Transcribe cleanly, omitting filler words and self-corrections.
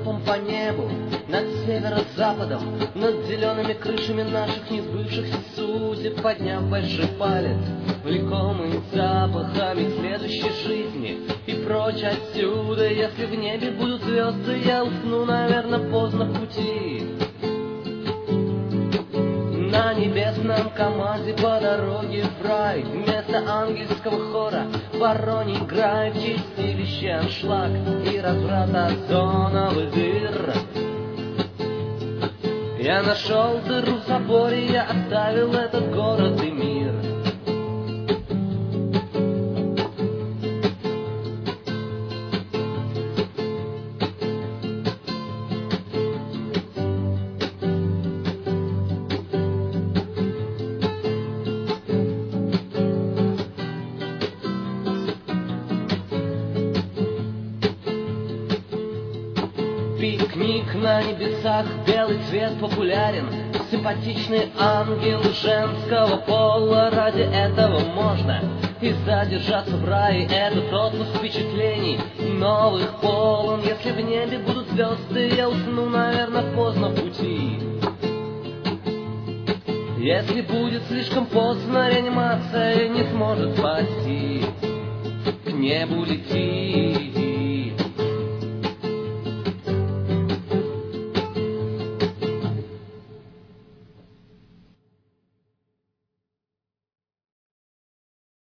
галопом по небу, над северо-западом, над зелеными крышами наших несбывшихся судеб, подняв большой палец, влекомый запахами следующей жизни, и прочь отсюда. Если в небе будут звезды, я усну, наверное, поздно в пути. На небесном КамАЗе по дороге в рай, вместо ангельского хора вороний грай, в чистилище аншлаг и разврат озоновых дыр. Я нашел дыру в заборе, я оставил этот город и мир. Пикник на небесах, белый цвет популярен, симпатичный ангел женского пола. Ради этого можно и задержаться в рае. Этот отпуск впечатлений новых полон. Если в небе будут звезды, я усну, наверное, поздно в пути. Если будет слишком поздно, реанимация не сможет спасти. К небу лети.